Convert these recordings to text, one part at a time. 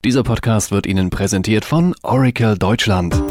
Dieser Podcast wird Ihnen präsentiert von Oracle Deutschland.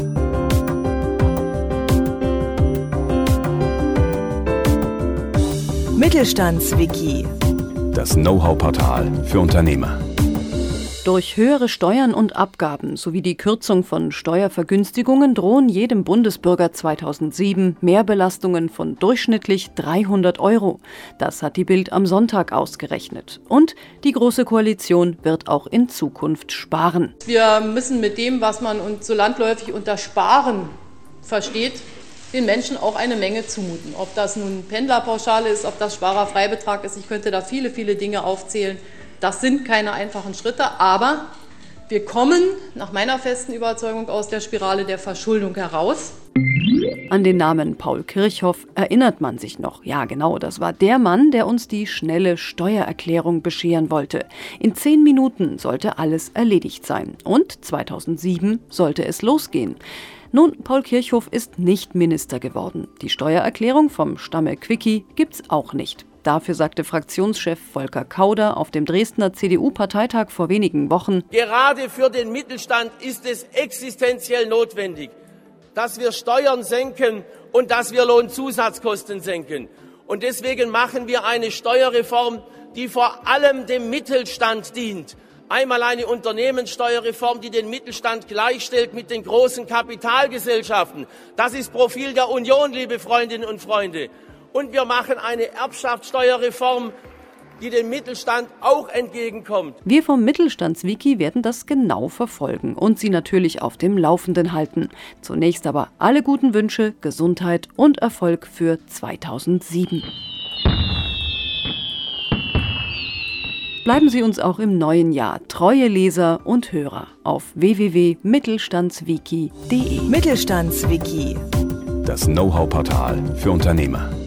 Mittelstandswiki. Das Know-how-Portal für Unternehmer. Durch höhere Steuern und Abgaben sowie die Kürzung von Steuervergünstigungen drohen jedem Bundesbürger 2007 Mehrbelastungen von durchschnittlich 300 €. Das hat die Bild am Sonntag ausgerechnet. Und die Große Koalition wird auch in Zukunft sparen. Wir müssen mit dem, was man uns so landläufig unter Sparen versteht, den Menschen auch eine Menge zumuten. Ob das nun Pendlerpauschale ist, ob das Sparerfreibetrag ist, ich könnte da viele Dinge aufzählen. Das sind keine einfachen Schritte, aber wir kommen nach meiner festen Überzeugung aus der Spirale der Verschuldung heraus. An den Namen Paul Kirchhoff erinnert man sich noch. Ja, genau, das war der Mann, der uns die schnelle Steuererklärung bescheren wollte. In 10 Minuten sollte alles erledigt sein. Und 2007 sollte es losgehen. Nun, Paul Kirchhoff ist nicht Minister geworden. Die Steuererklärung vom Stamme Quickie gibt's auch nicht. Dafür sagte Fraktionschef Volker Kauder auf dem Dresdner CDU-Parteitag vor wenigen Wochen: Gerade für den Mittelstand ist es existenziell notwendig, dass wir Steuern senken und dass wir Lohnzusatzkosten senken. Und deswegen machen wir eine Steuerreform, die vor allem dem Mittelstand dient. Einmal eine Unternehmenssteuerreform, die den Mittelstand gleichstellt mit den großen Kapitalgesellschaften. Das ist Profil der Union, liebe Freundinnen und Freunde. Und wir machen eine Erbschaftssteuerreform, die dem Mittelstand auch entgegenkommt. Wir vom Mittelstandswiki werden das genau verfolgen und Sie natürlich auf dem Laufenden halten. Zunächst aber alle guten Wünsche, Gesundheit und Erfolg für 2007. Bleiben Sie uns auch im neuen Jahr treue Leser und Hörer auf www.mittelstandswiki.de. Mittelstandswiki. Das Know-how-Portal für Unternehmer.